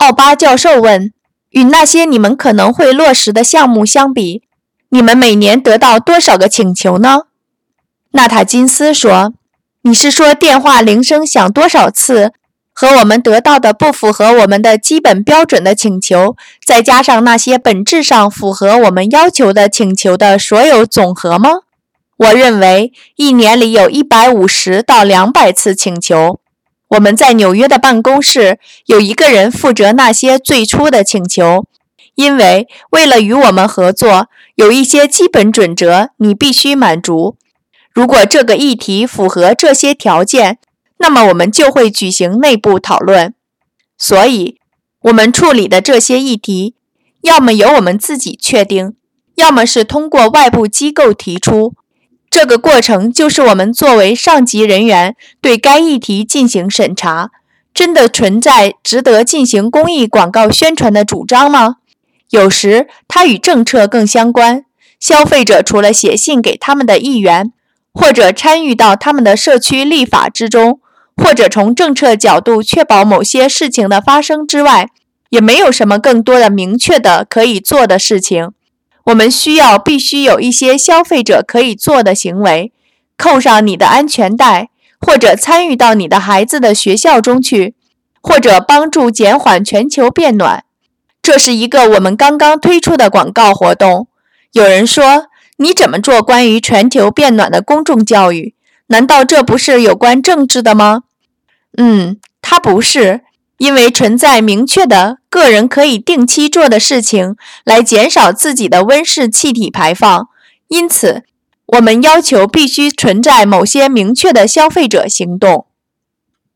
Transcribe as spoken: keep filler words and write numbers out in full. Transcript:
奥巴教授问，与那些你们可能会落实的项目相比，你们每年得到多少个请求呢？纳塔金斯说，你是说电话铃声响多少次，和我们得到的不符合我们的基本标准的请求，再加上那些本质上符合我们要求的请求的所有总和吗？我认为一年里有一百五十到两百次请求。我们在纽约的办公室有一个人负责那些最初的请求，因为为了与我们合作，有一些基本准则你必须满足。如果这个议题符合这些条件，那么我们就会举行内部讨论。所以，我们处理的这些议题，要么由我们自己确定，要么是通过外部机构提出。这个过程就是我们作为上级人员对该议题进行审查。真的存在值得进行公益广告宣传的主张吗？有时它与政策更相关。消费者除了写信给他们的议员，或者参与到他们的社区立法之中，或者从政策角度确保某些事情的发生之外，也没有什么更多的明确的可以做的事情。我们需要必须有一些消费者可以做的行为，扣上你的安全带，或者参与到你的孩子的学校中去，或者帮助减缓全球变暖。这是一个我们刚刚推出的广告活动。有人说，你怎么做关于全球变暖的公众教育？难道这不是有关政治的吗？嗯，它不是，因为存在明确的个人可以定期做的事情来减少自己的温室气体排放。因此，我们要求必须存在某些明确的消费者行动。